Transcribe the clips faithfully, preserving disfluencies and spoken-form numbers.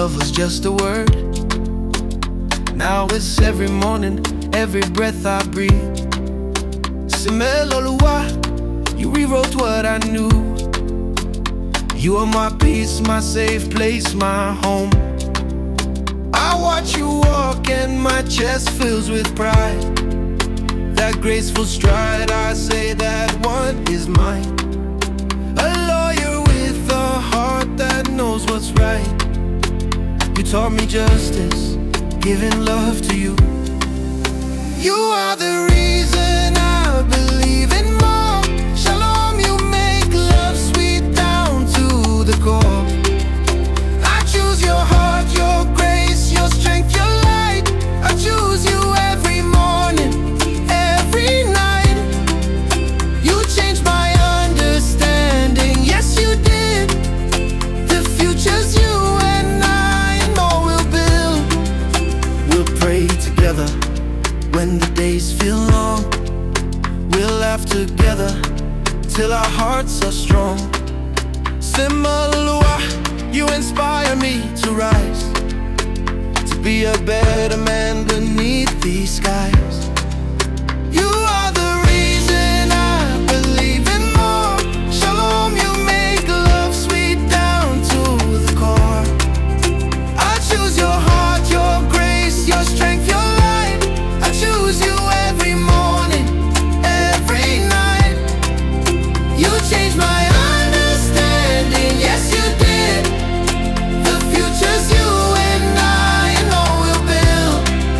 love was just a word. Now it's every morning, every breath I breathe. Simelolua, you rewrote what I knew. You are my peace, my safe place, my home. I watch you walk and my chest fills with pride. That graceful stride, I say that one is mine. A lawyer with a heart that knows what's right. You taught me justice, giving love to you. You are the reason I believe in more. Shalom, you make love sweet down to the core. I choose your heart, your grace, your strength, your light. I choose you every morning, every night. You changed my understanding, yes you did. The future's you and I, and more we'll build. We'll pray together when the days feel long. We'll laugh together till our hearts are strong. Simalua, you inspire me to rise, to be a better man beneath these skies. You are the reason I believe in more. Shalom, you make love sweet down to the core. I choose your heart, your grace, your strength, your light. I choose you every morning, every night. You changed my understanding, yes you did. The future's you and I, and all we'll build.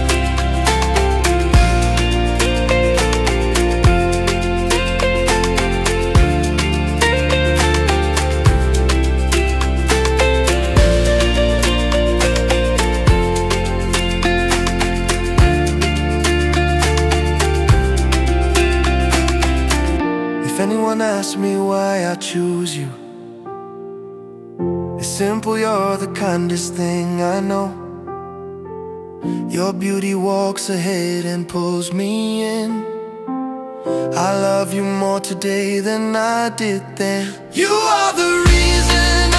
If anyone asks me why I choose you, it's simple, you're the kindest thing I know. Your beauty walks ahead and pulls me in. I love you more today than I did then. You are the reason